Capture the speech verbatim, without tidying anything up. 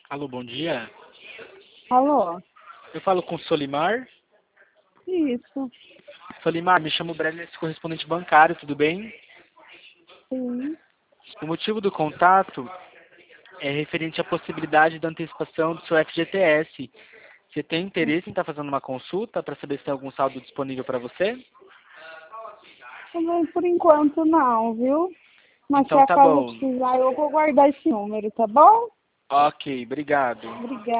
Alô, bom dia. Alô? Eu falo com o Solimar. Isso, Solimar, me chamo Brené, sou correspondente bancário, tudo bem? sim. O motivo do contato é referente à possibilidade da antecipação do seu F G T S. Você tem interesse em estar fazendo uma consulta para saber se tem algum saldo disponível para você? Também por enquanto não, viu? Mas se Então tá acaso eu bom. precisar, eu vou guardar esse número, tá bom? Ok, obrigado. Obrigada.